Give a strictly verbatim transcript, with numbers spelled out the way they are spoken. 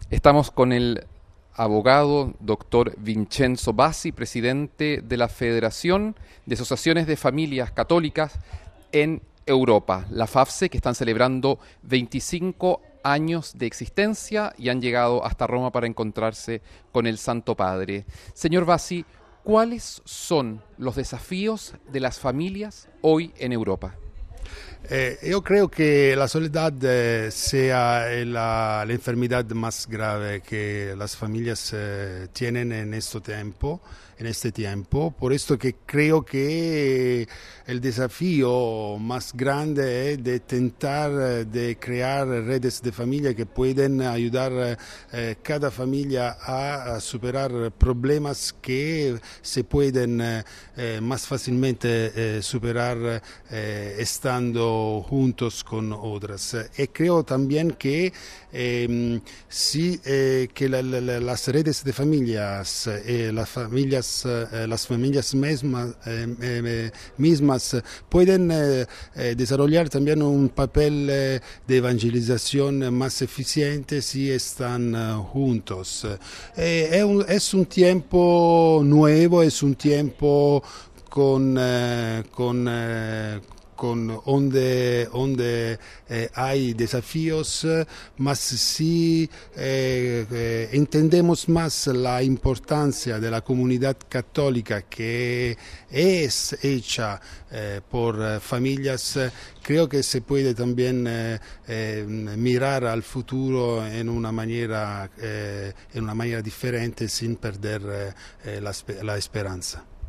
Estamos con el abogado doctor Vincenzo Bassi, presidente de la Federación de Asociaciones de Familias Católicas en Europa, la FAFSE, que están celebrando veinticinco años de existencia y han llegado hasta Roma para encontrarse con el Santo Padre. Señor Bassi, ¿cuáles son los desafíos de las familias hoy en Europa? Eh, yo creo que la soledad eh, sea la, la enfermedad más grave que las familias eh, tienen en este tiempo, en este tiempo. Por esto que creo que el desafío más grande es de intentar eh, de crear redes de familia que pueden ayudar eh, cada familia a, a superar problemas que se pueden eh, eh, más fácilmente eh, superar eh, estando juntos con otras. Y creo también que, eh, sí, eh, que la, la, las redes de familias, eh, las familias, eh, las familias mismas, eh, eh, mismas pueden eh, eh, desarrollar también un papel eh, de evangelización más eficiente si están eh, juntos. Eh, es, un, es un tiempo nuevo, es un tiempo con, eh, con eh, con donde, donde eh, hay desafíos, mas si eh, eh, entendemos más la importancia de la comunidad católica que es hecha eh, por familias, creo que se puede también eh, eh, mirar al futuro en una manera, eh, en una manera diferente sin perder eh, la, la esperanza.